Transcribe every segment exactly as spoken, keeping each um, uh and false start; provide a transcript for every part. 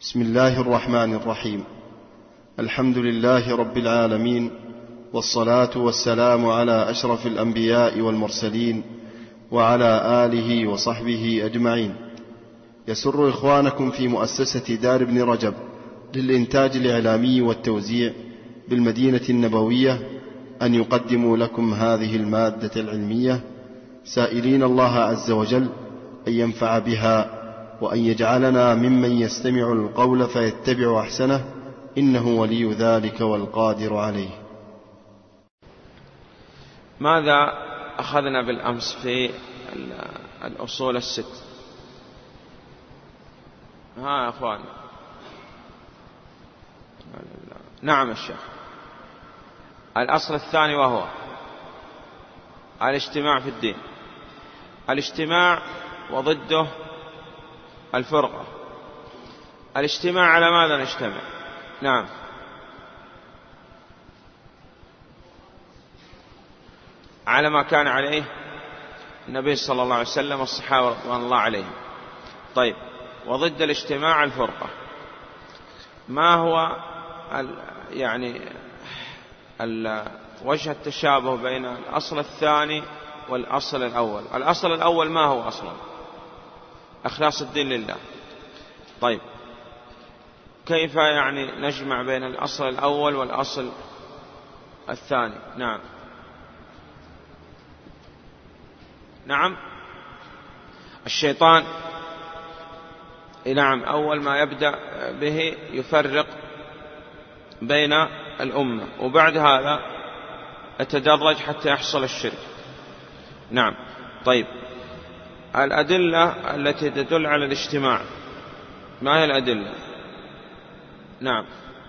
بسم الله الرحمن الرحيم. الحمد لله رب العالمين، والصلاة والسلام على أشرف الأنبياء والمرسلين وعلى آله وصحبه أجمعين. يسر إخوانكم في مؤسسة دار ابن رجب للإنتاج الإعلامي والتوزيع بالمدينة النبوية أن يقدموا لكم هذه المادة العلمية، سائلين الله عز وجل أن ينفع بها وأن يجعلنا ممن يستمع القول فيتبع أحسنه، إنه ولي ذلك والقادر عليه. ماذا أخذنا بالأمس في الأصول الست؟ ها يا أخوان، نعم الشيخ. الأصل الثاني وهو الاجتماع في الدين. الاجتماع وضده الفرقة. الاجتماع على ماذا نجتمع؟ نعم، على ما كان عليه النبي صلى الله عليه وسلم والصحابة رضوان الله عليهم. طيب، وضد الاجتماع الفرقة. ما هو ال يعني ال وجه التشابه بين الأصل الثاني والأصل الأول؟ الأصل الأول ما هو أصلا؟ إخلاص الدين لله. طيب، كيف يعني نجمع بين الأصل الأول والأصل الثاني؟ نعم نعم الشيطان نعم أول ما يبدأ به يفرق بين الأمة، وبعد هذا يتدرج حتى يحصل الشرك. نعم. طيب، الأدلة التي تدل على الاجتماع، ما هي الأدلة؟ نعم،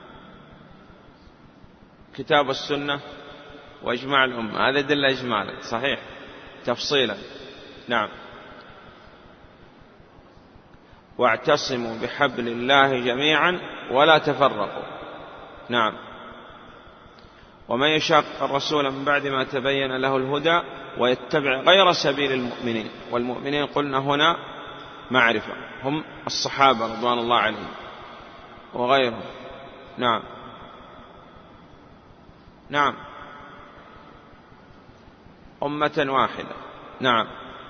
كتاب السنة وإجماع الأمة، هذا أدلة إجمالا صحيح. تفصيلا، نعم، واعتصموا بحبل الله جميعا ولا تفرقوا. نعم، ومن يشاق الرسول من بعد ما تبين له الهدى ويتبع غير سبيل المؤمنين. والمؤمنين قلنا هنا معرفة، هم الصحابة رضوان الله عليهم وغيرهم. نعم نعم أمة واحدة. نعم،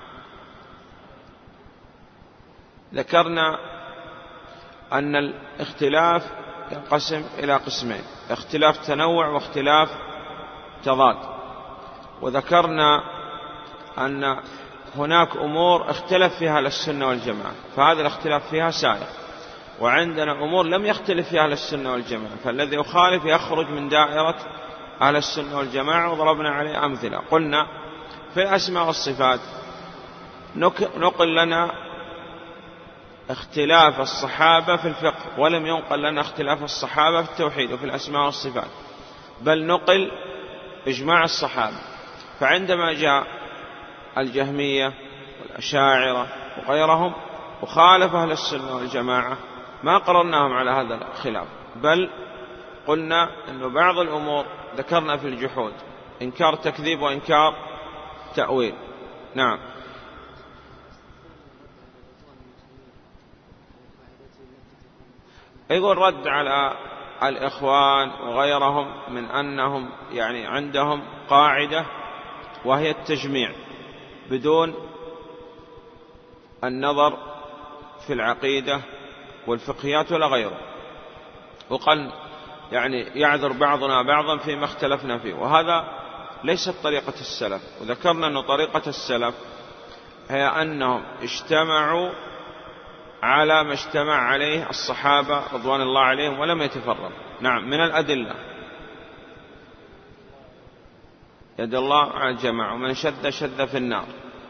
ذكرنا أن الاختلاف ينقسم إلى قسمين: اختلاف تنوع واختلاف تضاد. وذكرنا أن هناك أمور اختلف فيها أهل السنة والجماعة، فهذا الاختلاف فيها سائغ. وعندنا أمور لم يختلف فيها أهل السنة والجماعة، فالذي يخالف يخرج من دائرة أهل السنة والجماعة. وضربنا عليه أمثلة. قلنا في الأسماء والصفات نقل لنا اختلاف الصحابة في الفقه، ولم ينقل لنا اختلاف الصحابة في التوحيد وفي الأسماء والصفات، بل نقل إجماع الصحابة. فعندما جاء الجهمية والأشاعرة وغيرهم وخالف أهل السنة والجماعة ما قررناهم على هذا الخلاف، بل قلنا أن بعض الأمور ذكرنا في الجحود: إنكار تكذيب وإنكار تأويل. نعم. يقول رد على الإخوان وغيرهم من أنهم يعني عندهم قاعدة وهي التجميع بدون النظر في العقيدة والفقهيات ولا غيره، وقال يعني يعذر بعضنا بعضا فيما اختلفنا فيه، وهذا ليست طريقة السلف. وذكرنا أن طريقة السلف هي أنهم اجتمعوا على ما اجتمع عليه الصحابة رضوان الله عليهم ولم يتفرقوا. نعم، من الأدلة يد الله على الجماعة، ومن شد شد في النار.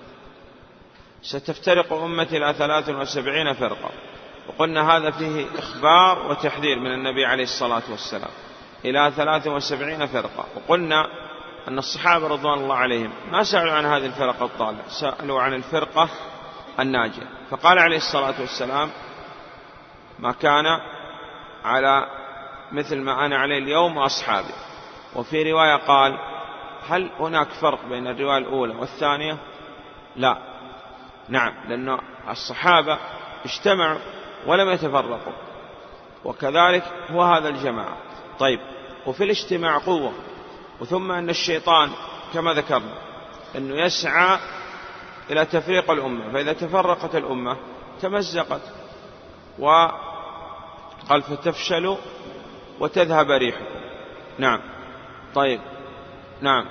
ستفترق أمتي إلى ثلاث وسبعين فرقة، وقلنا هذا فيه إخبار وتحذير من النبي عليه الصلاة والسلام إلى ثلاث وسبعين فرقة. وقلنا أن الصحابة رضوان الله عليهم ما سألوا عن هذه الفرقة الضالة، سألوا عن الفرقة الناجية. فقال عليه الصلاة والسلام: ما كان على مثل ما أنا عليه اليوم وأصحابي. وفي رواية قال: هل هناك فرق بين الرواية الأولى والثانية؟ لا. نعم، لأن الصحابة اجتمعوا ولم يتفرقوا، وكذلك هو هذا الجماعة. طيب، وفي الاجتماع قوة، وثم أن الشيطان كما ذكرنا أنه يسعى إلى تفريق الأمة، فإذا تفرقت الأمة تمزقت، وقال فتفشلوا وتذهب ريحكم. نعم. طيب. نعم.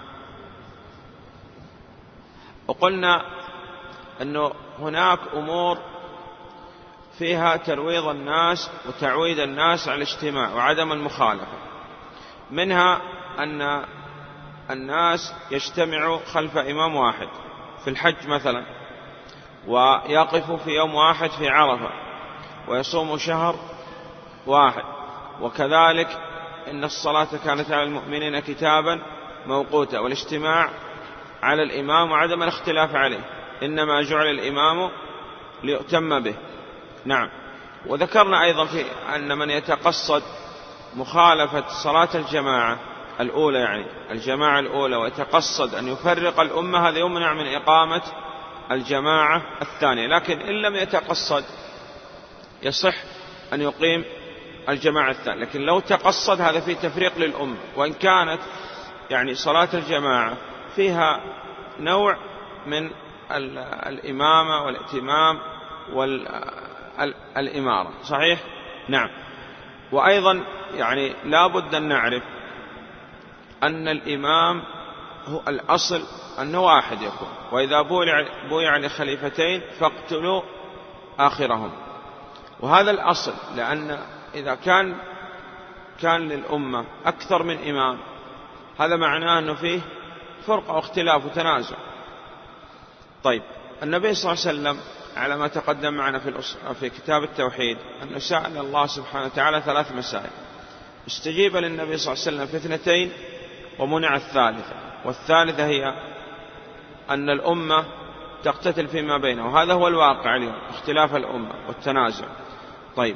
وقلنا أنه هناك أمور فيها ترويض الناس وتعويد الناس على الاجتماع وعدم المخالفة، منها أن الناس يجتمعوا خلف إمام واحد في الحج مثلا، ويقفوا في يوم واحد في عرفة، ويصوموا شهر واحد، وكذلك إن الصلاة كانت على المؤمنين كتابا موقوتا، والاجتماع على الإمام وعدم الاختلاف عليه، إنما جعل الإمام ليؤتم به. نعم. وذكرنا أيضا في أن من يتقصد مخالفة صلاة الجماعة الأولى، يعني الجماعة الأولى، ويتقصد أن يفرق الأمة، هذا يمنع من إقامة الجماعة الثانية. لكن إن لم يتقصد يصح أن يقيم الجماعة الثانية، لكن لو تقصد هذا فيه تفريق للأمة، وإن كانت يعني صلاة الجماعة فيها نوع من الإمامة والائتمام والإمارة. صحيح؟ نعم. وأيضا يعني لا بد أن نعرف أن الإمام هو الأصل أنه واحد يكون، وإذا بويع لخليفتين فاقتلوا آخرهم، وهذا الأصل، لأن إذا كان كان للأمة أكثر من إمام هذا معناه أنه فيه فرقة واختلاف وتنازع. طيب، النبي صلى الله عليه وسلم على ما تقدم معنا في, في كتاب التوحيد أنه سأل الله سبحانه وتعالى ثلاث مسائل، استجيب للنبي صلى الله عليه وسلم في اثنتين ومنع الثالثة، والثالثة هي أن الأمة تقتتل فيما بينها، وهذا هو الواقع اليوم، اختلاف الأمة والتنازع. طيب،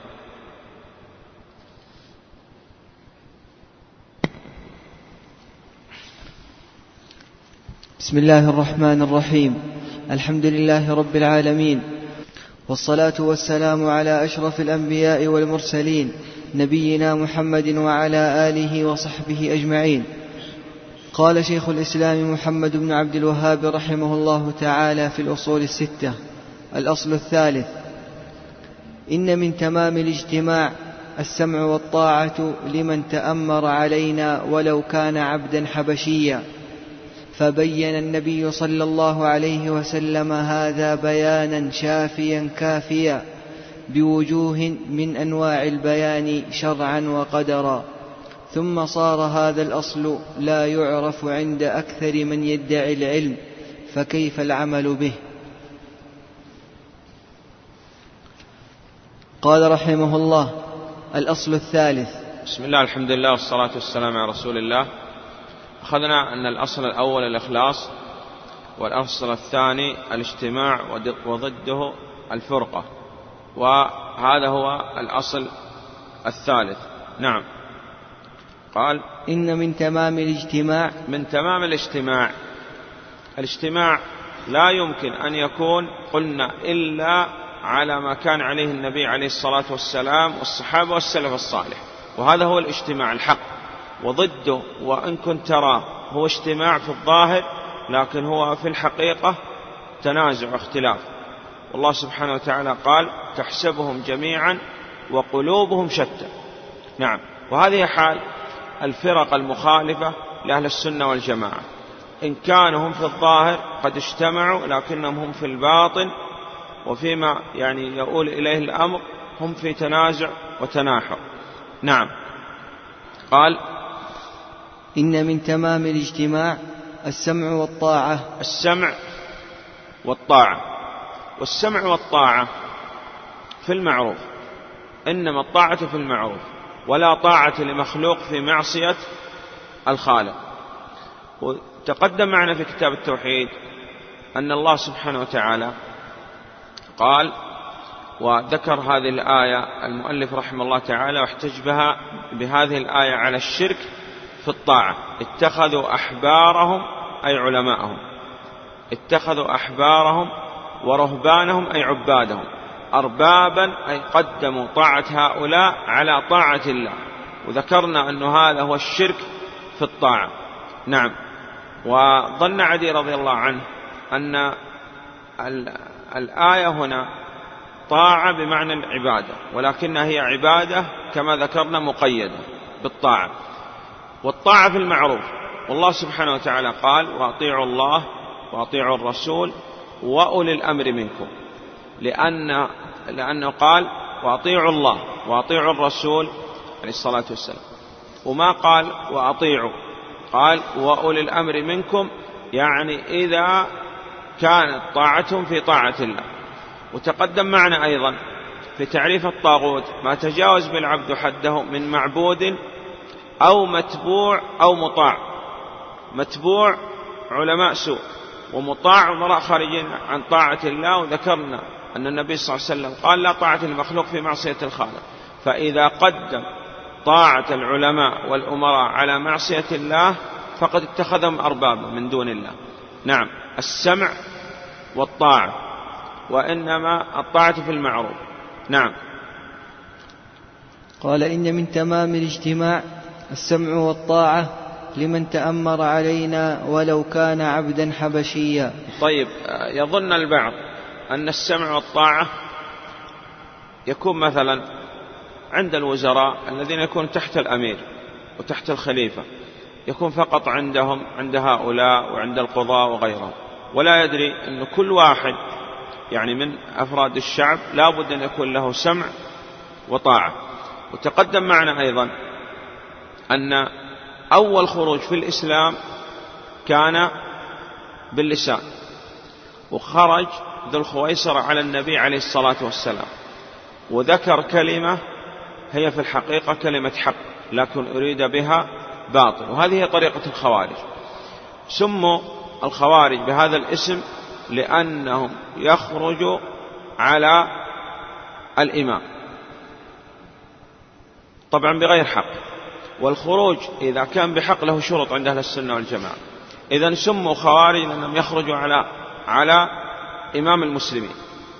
بسم الله الرحمن الرحيم. الحمد لله رب العالمين، والصلاة والسلام على أشرف الأنبياء والمرسلين، نبينا محمد وعلى آله وصحبه أجمعين. قال شيخ الإسلام محمد بن عبد الوهاب رحمه الله تعالى في الأصول الستة: الأصل الثالث: إن من تمام الاجتماع السمع والطاعة لمن تأمر علينا ولو كان عبدا حبشيا. فبين النبي صلى الله عليه وسلم هذا بيانا شافيا كافيا بوجوه من أنواع البيان شرعا وقدرا، ثم صار هذا الأصل لا يعرف عند أكثر من يدعي العلم، فكيف العمل به؟ قال رحمه الله: الأصل الثالث. بسم الله، الحمد لله، والصلاة والسلام على رسول الله. أخذنا أن الأصل الأول الإخلاص، والأصل الثاني الاجتماع وضده الفرقة، وهذا هو الأصل الثالث. نعم. قال: إن من تمام الاجتماع من تمام الاجتماع الاجتماع لا يمكن أن يكون قلنا إلا على ما كان عليه النبي عليه الصلاة والسلام والصحابة والسلف الصالح، وهذا هو الاجتماع الحق. وضده وإن كنت تراه هو اجتماع في الظاهر، لكن هو في الحقيقة تنازع واختلاف. والله سبحانه وتعالى قال: تحسبهم جميعا وقلوبهم شتى. نعم. وهذه حال الفرق المخالفة لأهل السنة والجماعة، إن كانوا هم في الظاهر قد اجتمعوا، لكنهم هم في الباطن وفيما يعني يؤول إليه الأمر هم في تنازع وتناحر. نعم. قال: إن من تمام الاجتماع السمع والطاعة. السمع والطاعة، والسمع والطاعة في المعروف، إنما الطاعة في المعروف، ولا طاعة لمخلوق في معصية الخالق. وتقدم معنا في كتاب التوحيد أن الله سبحانه وتعالى قال، وذكر هذه الآية المؤلف رحمه الله تعالى واحتج بها بهذه الآية على الشرك في الطاعة: اتخذوا أحبارهم أي علماءهم، اتخذوا أحبارهم ورهبانهم أي عبادهم أربابا أي قدموا طاعة هؤلاء على طاعة الله، وذكرنا أن هذا هو الشرك في الطاعة. نعم. وظن عدي رضي الله عنه أن الآية هنا طاعة بمعنى العبادة، ولكنها هي عبادة كما ذكرنا مقيدة بالطاعة، والطاعة في المعروف. والله سبحانه وتعالى قال: وأطيعوا الله وأطيعوا الرسول وأولي الأمر منكم، لأن لأنه قال: وأطيعوا الله وأطيعوا الرسول عليه الصلاة والسلام، وما قال وأطيعوا، قال وأولي الأمر منكم، يعني إذا كانت طاعتهم في طاعة الله. وتقدم معنا أيضا في تعريف الطاغوت ما تجاوز بالعبد حده من معبود أو متبوع أو مطاع. متبوع علماء سوء، ومطاع أمراء خارجين عن طاعة الله. وذكرنا أن النبي صلى الله عليه وسلم قال: لا طاعة المخلوق في معصية الخالق. فإذا قدم طاعة العلماء والأمراء على معصية الله فقد اتخذهم أربابا من دون الله. نعم، السمع والطاعة، وإنما الطاعة في المعروف. نعم. قال: إن من تمام الاجتماع السمع والطاعة لمن تأمر علينا ولو كان عبدا حبشيا. طيب، يظن البعض أن السمع والطاعة يكون مثلا عند الوزراء الذين يكون تحت الأمير وتحت الخليفة، يكون فقط عندهم عند هؤلاء وعند القضاء وغيرهم، ولا يدري أن كل واحد يعني من أفراد الشعب لا بد أن يكون له سمع وطاعة. وتقدم معنا أيضا أن أول خروج في الإسلام كان باللسان، وخرج ذو الخويصرة على النبي عليه الصلاة والسلام وذكر كلمة هي في الحقيقة كلمة حق لكن أريد بها باطل، وهذه هي طريقة الخوارج. سموا الخوارج بهذا الاسم لأنهم يخرجوا على الإمام طبعا بغير حق، والخروج إذا كان بحق له شروط عند أهل السنة والجماعة. إذن سموا خوارج لأنهم يخرجوا على على إمام المسلمين.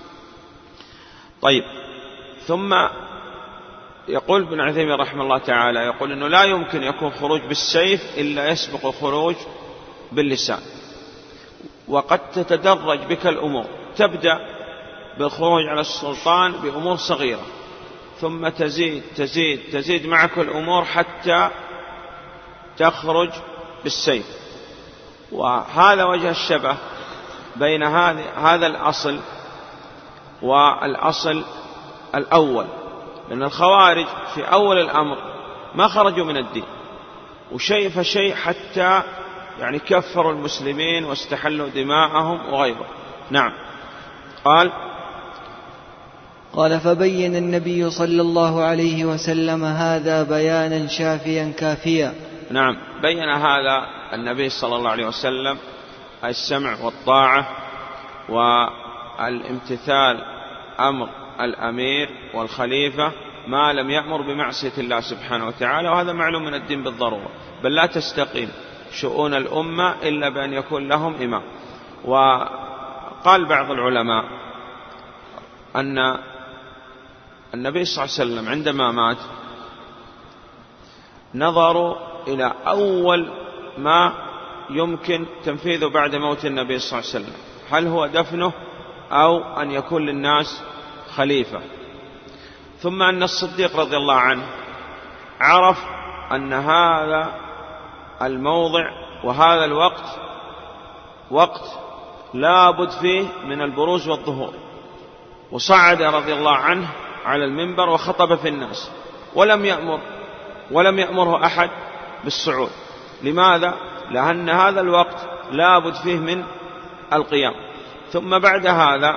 طيب، ثم يقول ابن عثيمين رحمه الله تعالى، يقول أنه لا يمكن يكون خروج بالسيف إلا يسبق الخروج باللسان، وقد تتدرج بك الأمور، تبدأ بالخروج على السلطان بأمور صغيرة، ثم تزيد تزيد تزيد معك الأمور حتى تخرج بالسيف. وهذا وجه الشبه بين هذا الأصل والأصل الأول، لأن الخوارج في أول الأمر ما خرجوا من الدين، وشيء فشيء حتى يعني كفروا المسلمين واستحلوا دماءهم وغيره. نعم. قال قال فبين النبي صلى الله عليه وسلم هذا بيانا شافيا كافيا. نعم، بين هذا النبي صلى الله عليه وسلم السمع والطاعة والامتثال أمر الأمير والخليفة ما لم يأمر بمعصية الله سبحانه وتعالى، وهذا معلوم من الدين بالضرورة، بل لا تستقيم شؤون الأمة إلا بأن يكون لهم إمام. وقال بعض العلماء أن النبي صلى الله عليه وسلم عندما مات نظروا إلى أول ما يمكن تنفيذه بعد موت النبي صلى الله عليه وسلم، هل هو دفنه أو أن يكون للناس خليفة. ثم أن الصديق رضي الله عنه عرف أن هذا الموضع وهذا الوقت وقت لا بد فيه من البروز والظهور، وصعد رضي الله عنه على المنبر وخطب في الناس، ولم يأمر ولم يأمره أحد بالصعود. لماذا؟ لأن هذا الوقت لا بد فيه من القيام. ثم بعد هذا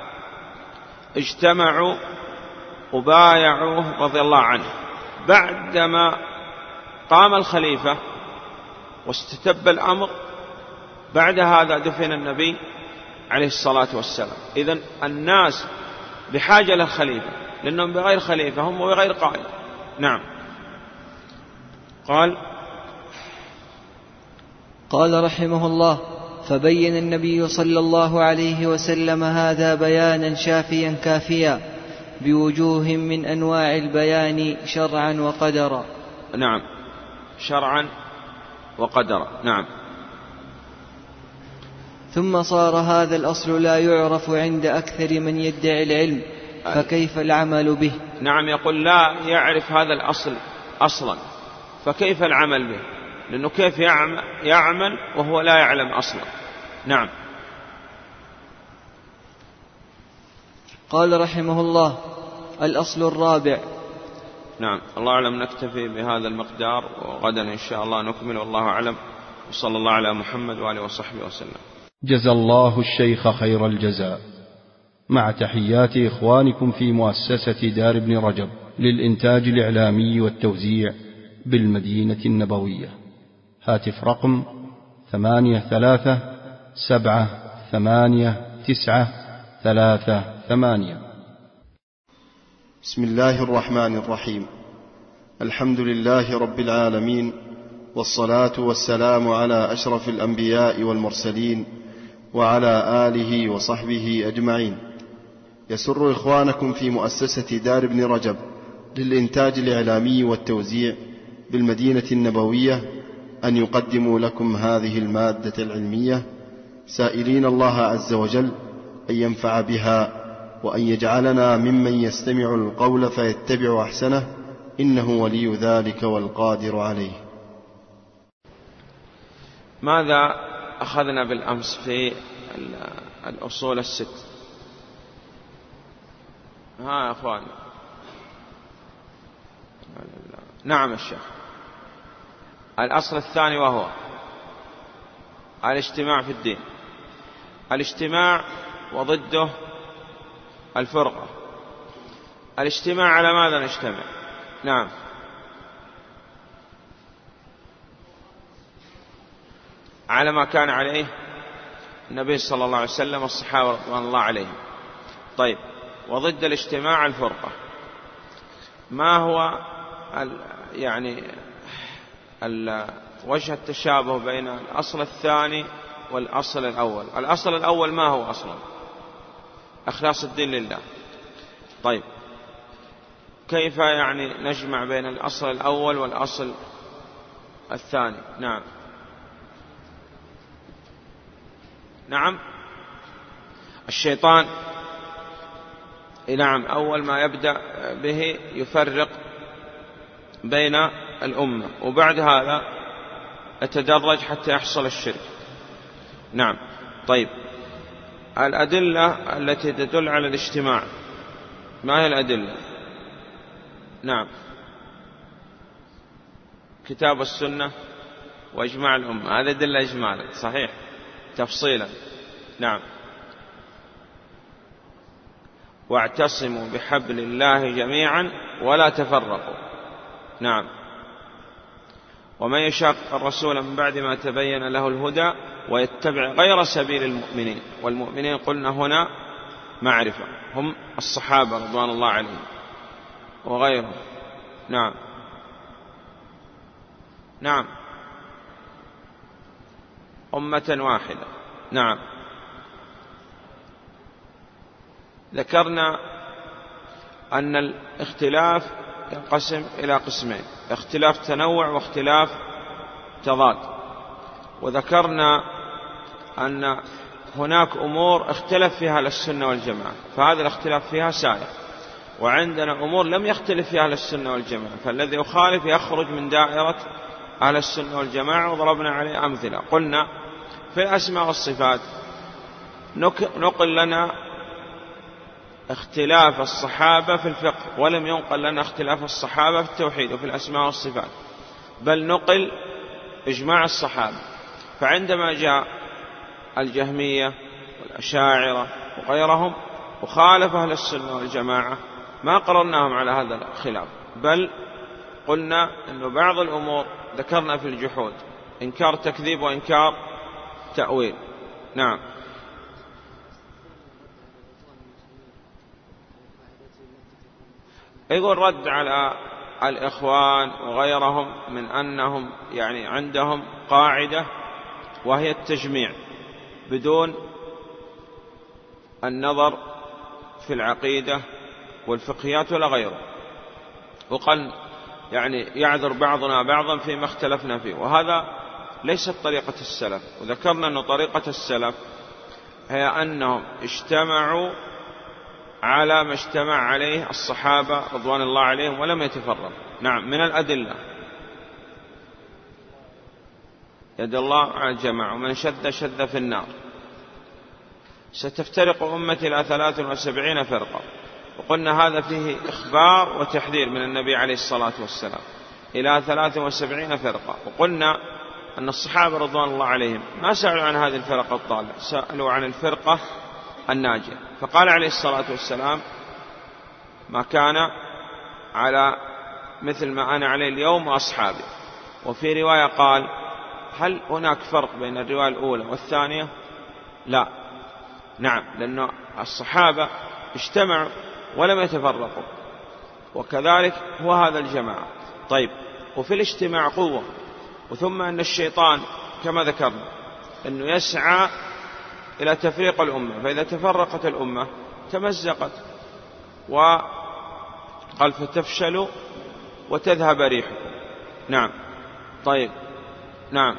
اجتمعوا وبايعوه رضي الله عنه. بعدما قام الخليفة واستتب الأمر، بعد هذا دفن النبي عليه الصلاة والسلام. إذن الناس بحاجة للخليفة، لأنهم بغير خليفة هم بغير قائد. نعم. قال قال رحمه الله فبين النبي صلى الله عليه وسلم هذا بيانا شافيا كافيا بوجوه من أنواع البيان شرعا وقدرا. نعم، شرعا وقدرا. نعم. ثم صار هذا الأصل لا يعرف عند أكثر من يدعي العلم، فكيف العمل به؟ نعم، يقول لا يعرف هذا الأصل أصلا، فكيف العمل به؟ لأنه كيف يعمل وهو لا يعلم أصلا. نعم. قال رحمه الله: الأصل الرابع. نعم، الله أعلم، نكتفي بهذا المقدار، وغدا إن شاء الله نكمل، والله أعلم، وصلى الله على محمد وآله وصحبه وسلم. جزى الله الشيخ خير الجزاء، مع تحيات إخوانكم في مؤسسة دار ابن رجب للإنتاج الإعلامي والتوزيع بالمدينة النبوية. هاتف رقم ثمانية ثلاثة سبعة ثمانية تسعة ثلاثة ثمانية. بسم الله الرحمن الرحيم. الحمد لله رب العالمين، والصلاة والسلام على أشرف الأنبياء والمرسلين وعلى آله وصحبه أجمعين. يسر إخوانكم في مؤسسة دار ابن رجب للإنتاج الإعلامي والتوزيع بالمدينة النبوية أن يقدموا لكم هذه المادة العلمية، سائلين الله عز وجل أن ينفع بها وأن يجعلنا ممن يستمع القول فيتبع أحسنه، إنه ولي ذلك والقادر عليه. ماذا أخذنا بالأمس في الأصول الست؟ ها يا أخوان. نعم الشيخ. الأصل الثاني وهو الاجتماع في الدين. الاجتماع وضده الفرقة. الاجتماع على ماذا نجتمع؟ نعم. على ما كان عليه النبي صلى الله عليه وسلم والصحابة رضوان الله عليهم. طيب، وضد الاجتماع الفرقة. ما هو ال يعني ال وجه التشابه بين الأصل الثاني والأصل الأول؟ الأصل الأول ما هو أصلا؟ إخلاص الدين لله. طيب، كيف يعني نجمع بين الأصل الأول والأصل الثاني؟ نعم. نعم، الشيطان نعم أول ما يبدأ به يفرق بين الأمة، وبعد هذا يتدرج حتى يحصل الشرك. نعم. طيب، الأدلة التي تدل على الاجتماع ما هي الأدلة؟ نعم، كتاب والسنة وإجماع الأمة، هذا أدلة إجمالا صحيح. تفصيلا نعم، واعتصموا بحبل الله جميعا ولا تفرقوا. نعم، ومن يشاقق الرسول من بعد ما تبين له الهدى ويتبع غير سبيل المؤمنين. والمؤمنين قلنا هنا معرفة، هم الصحابة رضوان الله عليهم وغيرهم. نعم. نعم، أمة واحدة. نعم. ذكرنا أن الاختلاف ينقسم إلى قسمين: اختلاف تنوع واختلاف تضاد. وذكرنا أن هناك أمور اختلف فيها أهل السنة والجماعة، فهذا الاختلاف فيها سائغ، وعندنا أمور لم يختلف فيها أهل السنة والجماعة، فالذي يخالف يخرج من دائرة أهل السنة والجماعة. وضربنا عليه أمثلة. قلنا في الأسماء والصفات نقل لنا اختلاف الصحابة في الفقه، ولم ينقل لنا اختلاف الصحابة في التوحيد وفي الأسماء والصفات، بل نقل إجماع الصحابة. فعندما جاء الجهمية والأشاعرة وغيرهم وخالف أهل السنة والجماعة ما قررناهم على هذا الخلاف، بل قلنا أن بعض الأمور ذكرنا في الجحود: إنكار تكذيب وإنكار تأويل. نعم. يقول رد على الإخوان وغيرهم من أنهم يعني عندهم قاعدة وهي التجميع، بدون النظر في العقيدة والفقهيات ولا غيره، وقال يعني يعذر بعضنا بعضا فيما اختلفنا فيه، وهذا ليست طريقة السلف. وذكرنا أن طريقة السلف هي أنهم اجتمعوا على ما اجتمع عليه الصحابة رضوان الله عليهم ولم يتفرقوا. نعم، من الأدلة يد الله على الجماعة، ومن شد شد في النار. ستفترق أمتي إلى ثلاث وسبعين فرقة، وقلنا هذا فيه إخبار وتحذير من النبي عليه الصلاة والسلام، إلى ثلاث وسبعين فرقة. وقلنا أن الصحابة رضوان الله عليهم ما سألوا عن هذه الفرقة الضالة، سألوا عن الفرقة الناجية. فقال عليه الصلاة والسلام: ما كان على مثل ما أنا عليه اليوم وأصحابي. وفي رواية قال: هل هناك فرق بين الرواية الأولى والثانية؟ لا. نعم، لأن الصحابة اجتمعوا ولم يتفرقوا، وكذلك هو هذا الجماعة. طيب، وفي الاجتماع قوة، وثم أن الشيطان كما ذكرنا أنه يسعى إلى تفريق الأمة، فإذا تفرقت الأمة تمزقت، وقال: فتفشلوا وتذهب ريحكم. نعم. طيب. نعم.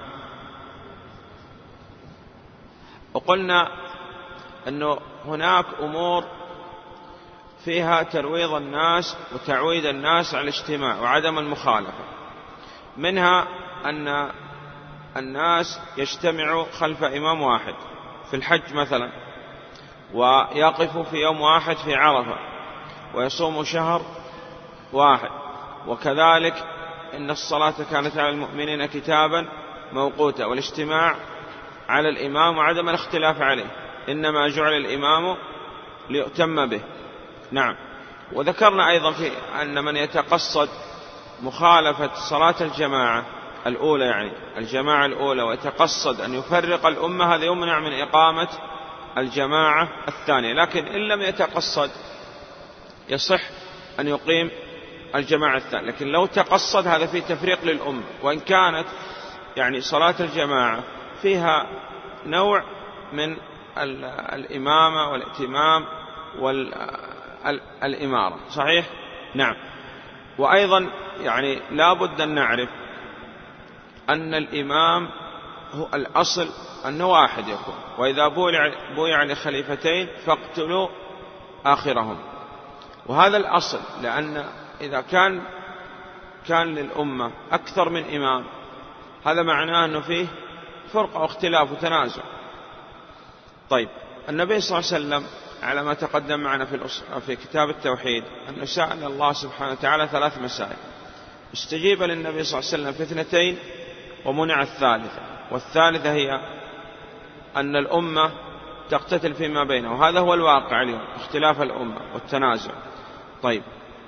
وقلنا أنه هناك أمور فيها ترويض الناس وتعويد الناس على الاجتماع وعدم المخالفة، منها أن الناس يجتمعوا خلف إمام واحد في الحج مثلا، ويقفوا في يوم واحد في عرفة، ويصوموا شهر واحد. وكذلك إن الصلاة كانت على المؤمنين كتابا موقوتا، والاجتماع على الإمام وعدم الاختلاف عليه، إنما جعل الإمام ليؤتم به. نعم. وذكرنا أيضا في أن من يتقصد مخالفة صلاة الجماعة الأولى، يعني الجماعة الأولى، ويتقصد أن يفرق الأمة، هذا يمنع من إقامة الجماعة الثانية. لكن إن لم يتقصد يصح أن يقيم الجماعة الثانية، لكن لو تقصد هذا فيه تفريق للأمة، وإن كانت يعني صلاة الجماعة فيها نوع من الإمامة والائتمام والإمارة. صحيح؟ نعم. وأيضا يعني لا بد أن نعرف أن الإمام هو الأصل أنه واحد يكون، وإذا بويع لخليفتين فاقتلوا آخرهم، وهذا الأصل، لأن إذا كان كان للأمة أكثر من إمام هذا معناه أنه فيه فرقة واختلاف وتنازع. طيب، النبي صلى الله عليه وسلم على ما تقدم معنا في, في كتاب التوحيد أنه سأل الله سبحانه وتعالى ثلاث مسائل، استجيب للنبي صلى الله عليه وسلم في اثنتين ومنع الثالثة، والثالثة هي أن الأمة تقتتل فيما بينها، وهذا هو الواقع اليوم، اختلاف الأمة والتنازع. طيب،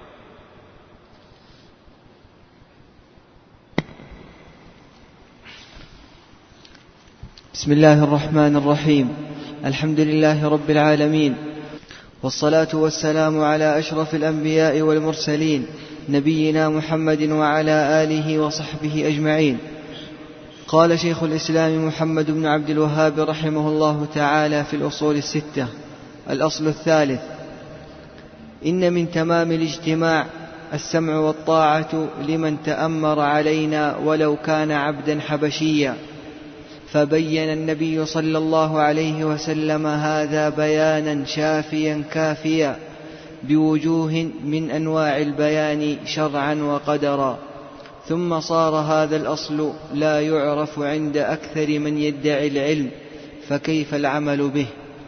بسم الله الرحمن الرحيم. الحمد لله رب العالمين، والصلاة والسلام على أشرف الأنبياء والمرسلين، نبينا محمد وعلى آله وصحبه أجمعين. قال شيخ الإسلام محمد بن عبد الوهاب رحمه الله تعالى في الأصول الستة: الأصل الثالث: إن من تمام الاجتماع السمع والطاعة لمن تأمر علينا ولو كان عبدا حبشيا. فبين النبي صلى الله عليه وسلم هذا بيانا شافيا كافيا بوجوه من أنواع البيان شرعا وقدرا، ثم صار هذا الأصل لا يعرف عند أكثر من يدعي العلم، فكيف العمل به؟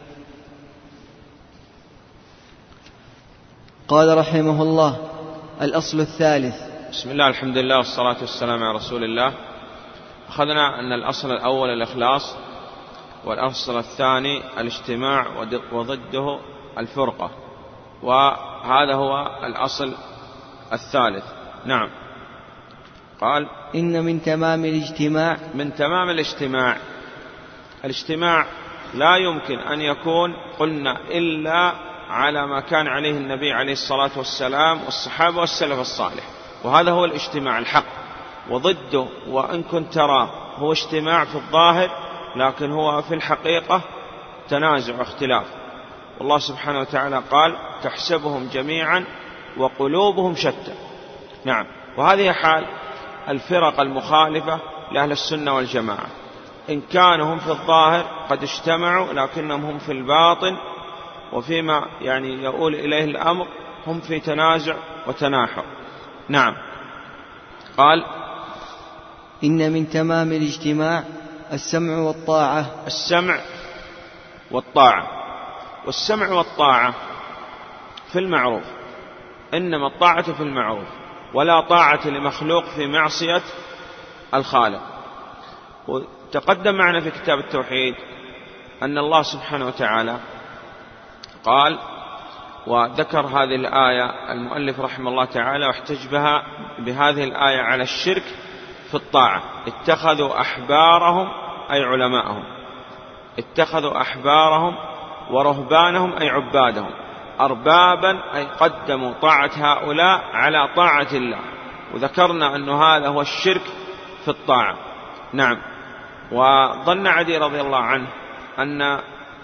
قال رحمه الله: الأصل الثالث. بسم الله، الحمد لله، والصلاة والسلام على رسول الله. أخذنا أن الأصل الأول الإخلاص، والأصل الثاني الاجتماع، وضده الفرقة، وهذا هو الأصل الثالث. نعم. قال: إن من تمام الاجتماع من تمام الاجتماع الاجتماع لا يمكن أن يكون قلنا إلا على ما كان عليه النبي عليه الصلاة والسلام والصحابة والسلف الصالح، وهذا هو الاجتماع الحق. وضده وإن كنت تراه هو اجتماع في الظاهر لكن هو في الحقيقة تنازع واختلاف. والله سبحانه وتعالى قال تحسبهم جميعا وقلوبهم شتى. نعم، وهذه حال الفرق المخالفة لأهل السنة والجماعة، إن كانوا هم في الظاهر قد اجتمعوا لكنهم هم في الباطن وفيما يعني يؤول إليه الأمر هم في تنازع وتناحر. نعم. قال إن من تمام الاجتماع السمع والطاعة. السمع والطاعة، والسمع والطاعة في المعروف، إنما الطاعة في المعروف، ولا طاعة لمخلوق في معصية الخالق. وتقدم معنا في كتاب التوحيد أن الله سبحانه وتعالى قال وذكر هذه الآية المؤلف رحمه الله تعالى واحتج بها بهذه الآية على الشرك في الطاعة. اتخذوا أحبارهم أي علماءهم، اتخذوا أحبارهم ورهبانهم أي عبادهم أربابا أي قدموا طاعة هؤلاء على طاعة الله، وذكرنا أن هذا هو الشرك في الطاعة. نعم. وظن عدي رضي الله عنه أن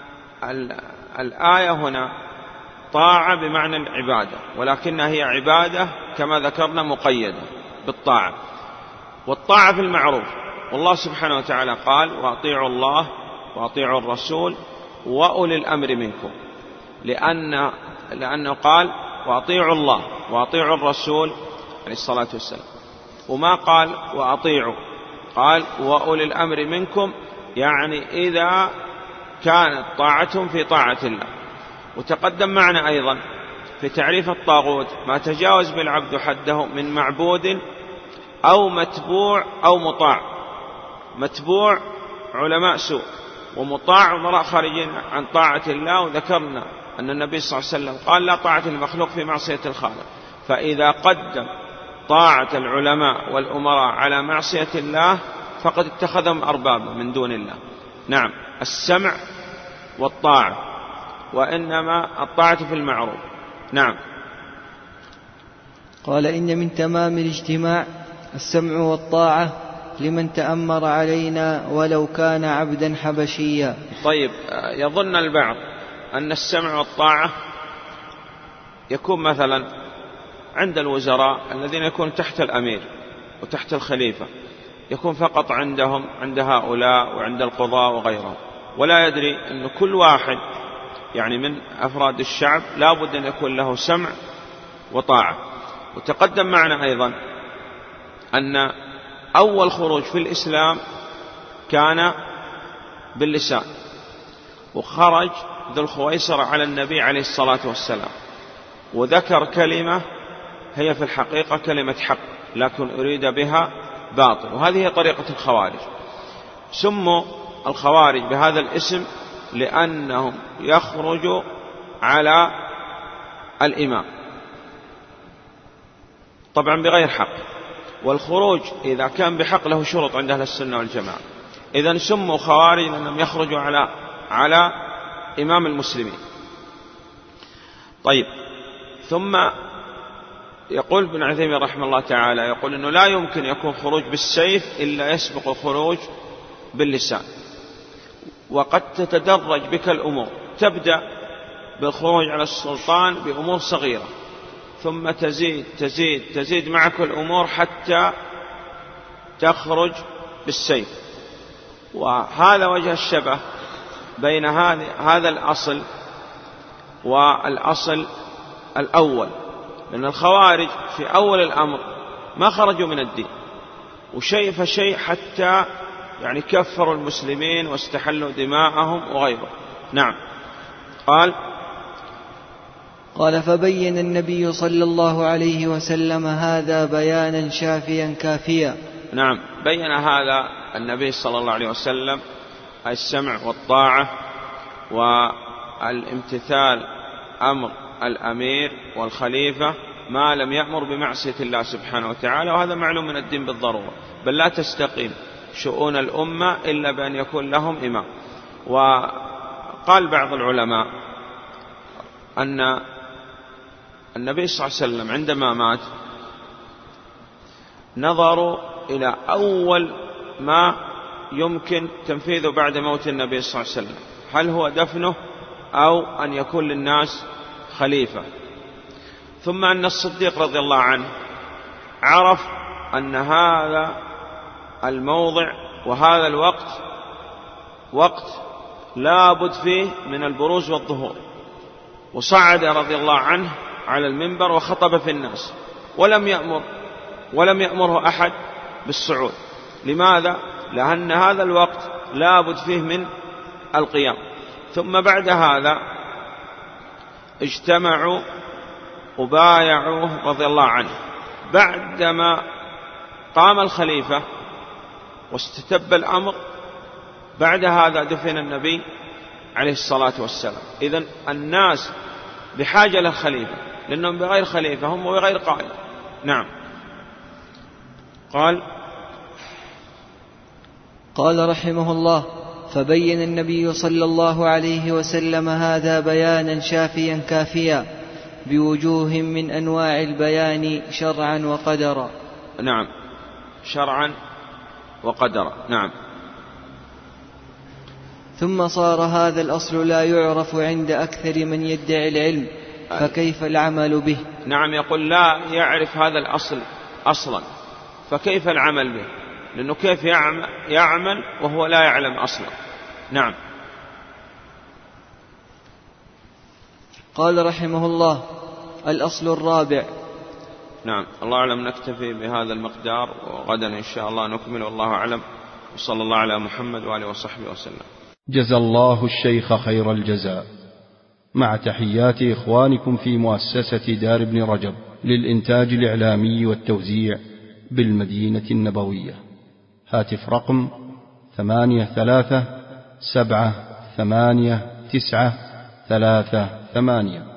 الآية هنا طاعة بمعنى العبادة، ولكنها هي عبادة كما ذكرنا مقيدة بالطاعة، والطاعة في المعروف. والله سبحانه وتعالى قال وأطيعوا الله وأطيعوا الرسول وأولي الأمر منكم، لأن لأنه قال وأطيعوا الله وأطيعوا الرسول عليه الصلاة والسلام، وما قال وأطيعوا، قال وأولي الأمر منكم، يعني إذا كانت طاعتهم في طاعة الله. وتقدم معنا أيضا في تعريف الطاغوت ما تجاوز بالعبد حده من معبود أو متبوع أو مطاع. متبوع علماء سوء، ومطاع امراء خارجين عن طاعة الله. وذكرنا أن النبي صلى الله عليه وسلم قال لا طاعة المخلوق في معصية الخالق، فإذا قدم طاعة العلماء والأمراء على معصية الله فقد اتخذهم أربابا من دون الله. نعم، السمع والطاعة، وإنما الطاعة في المعروف. نعم. قال إن من تمام الاجتماع السمع والطاعة لمن تأمر علينا ولو كان عبدا حبشيا. طيب، يظن البعض أن السمع والطاعة يكون مثلا عند الوزراء الذين يكون تحت الأمير وتحت الخليفة، يكون فقط عندهم عند هؤلاء وعند القضاء وغيرهم، ولا يدري أن كل واحد يعني من أفراد الشعب لا بد أن يكون له سمع وطاعة. وتقدم معنا أيضا أن أول خروج في الإسلام كان باللسان، وخرج ذو الخويصرة على النبي عليه الصلاة والسلام وذكر كلمة هي في الحقيقة كلمة حق لكن أريد بها باطل، وهذه هي طريقة الخوارج. سموا الخوارج بهذا الاسم لأنهم يخرجوا على الإمام طبعا بغير حق، والخروج إذا كان بحق له شروط عند أهل السنة والجماعة. إذن سموا خوارج لأنهم يخرجوا على على إمام المسلمين. طيب، ثم يقول ابن عثيمين رحمه الله تعالى يقول أنه لا يمكن يكون خروج بالسيف إلا يسبق الخروج باللسان، وقد تتدرج بك الأمور، تبدأ بالخروج على السلطان بأمور صغيرة ثم تزيد تزيد تزيد معك الأمور حتى تخرج بالسيف. وهذا وجه الشبه بين هذا الأصل والأصل الأول، لأن الخوارج في أول الأمر ما خرجوا من الدين، وشيء فشيء حتى يعني كفروا المسلمين واستحلوا دماءهم وغيره. نعم. قال قال فبين النبي صلى الله عليه وسلم هذا بيانا شافيا كافيا. نعم، بين هذا النبي صلى الله عليه وسلم السمع والطاعة والامتثال أمر الأمير والخليفة ما لم يأمر بمعصية الله سبحانه وتعالى، وهذا معلوم من الدين بالضرورة، بل لا تستقيم شؤون الأمة إلا بأن يكون لهم إمام. وقال بعض العلماء أن النبي صلى الله عليه وسلم عندما مات نظروا إلى أول ما يمكن تنفيذه بعد موت النبي صلى الله عليه وسلم؟ هل هو دفنه أو أن يكون للناس خليفة؟ ثم أن الصديق رضي الله عنه عرف أن هذا الموضع وهذا الوقت وقت لا بد فيه من البروز والظهور، وصعد رضي الله عنه على المنبر وخطب في الناس، ولم يأمر ولم يأمره أحد بالصعود. لماذا؟ لأن هذا الوقت لا بد فيه من القيام. ثم بعد هذا اجتمعوا وبايعوه رضي الله عنه. بعدما قام الخليفة واستتب الأمر، بعد هذا دفن النبي عليه الصلاة والسلام. إذن الناس بحاجة للخليفة، لأنهم بغير خليفة هم بغير قائد. نعم. قال قال رحمه الله: فبين النبي صلى الله عليه وسلم هذا بيانا شافيا كافيا بوجوه من أنواع البيان شرعا وقدرا. نعم، شرعا وقدرا. نعم. ثم صار هذا الأصل لا يعرف عند أكثر من يدعي العلم، فكيف العمل به؟ نعم، يقول لا يعرف هذا الأصل أصلا، فكيف العمل به؟ لأنه كيف يعمل وهو لا يعلم أصلا. نعم. قال رحمه الله: الأصل الرابع. نعم. الله أعلم، نكتفي بهذا المقدار، وغدا إن شاء الله نكمل، والله أعلم، وصلى الله على محمد وآله وصحبه وسلم. جزى الله الشيخ خير الجزاء، مع تحيات إخوانكم في مؤسسة دار ابن رجب للإنتاج الإعلامي والتوزيع بالمدينة النبوية. هاتف رقم ثمانية ثلاثة سبعة ثمانية تسعة ثلاثة ثمانية.